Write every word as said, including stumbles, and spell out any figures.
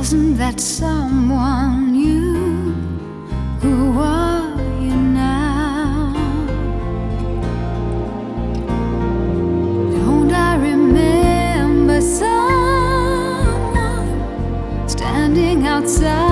Wasn't that someone you? Who are you now? Don't I remember someone standing outside